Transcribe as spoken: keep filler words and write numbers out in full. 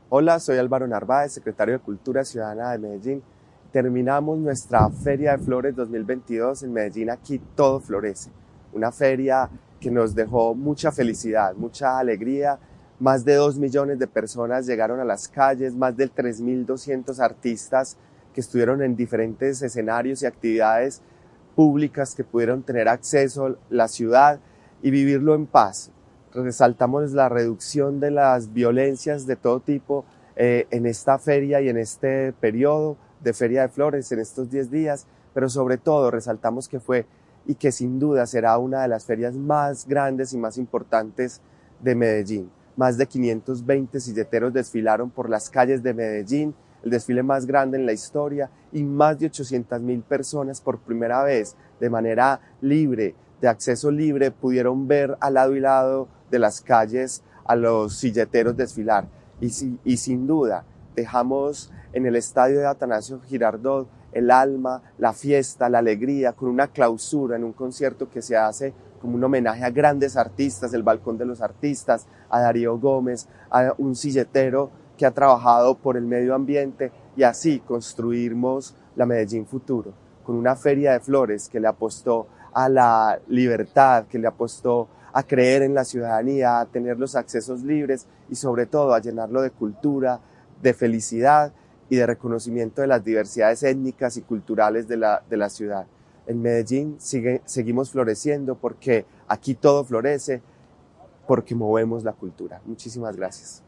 Hola, soy Álvaro Narváez, secretario de Cultura Ciudadana de Medellín. Terminamos nuestra Feria de Flores dos mil veintidós en Medellín. Aquí todo florece. Una feria que nos dejó mucha felicidad, mucha alegría. Más de dos millones de personas llegaron a las calles, más de tres mil doscientos artistas que estuvieron en diferentes escenarios y actividades públicas que pudieron tener acceso a la ciudad y vivirlo en paz. Resaltamos la reducción de las violencias de todo tipo eh, en esta feria y en este periodo de Feria de Flores, en estos diez días, pero sobre todo resaltamos que fue y que sin duda será una de las ferias más grandes y más importantes de Medellín. Más de quinientos veinte silleteros desfilaron por las calles de Medellín, el desfile más grande en la historia, y más de ochocientas mil personas por primera vez, de manera libre, de acceso libre, pudieron ver al lado y lado de las calles a los silleteros desfilar. Y, si, y sin duda dejamos en el estadio de Atanasio Girardot el alma, la fiesta, la alegría, con una clausura en un concierto que se hace como un homenaje a grandes artistas, el Balcón de los Artistas, a Darío Gómez, a un silletero que ha trabajado por el medio ambiente, y así construimos la Medellín Futuro, con una feria de flores que le apostó a la libertad, que le apostó a creer en la ciudadanía, a tener los accesos libres y sobre todo a llenarlo de cultura, de felicidad y de reconocimiento de las diversidades étnicas y culturales de la, de la ciudad. En Medellín sigue, seguimos floreciendo porque aquí todo florece, porque movemos la cultura. Muchísimas gracias.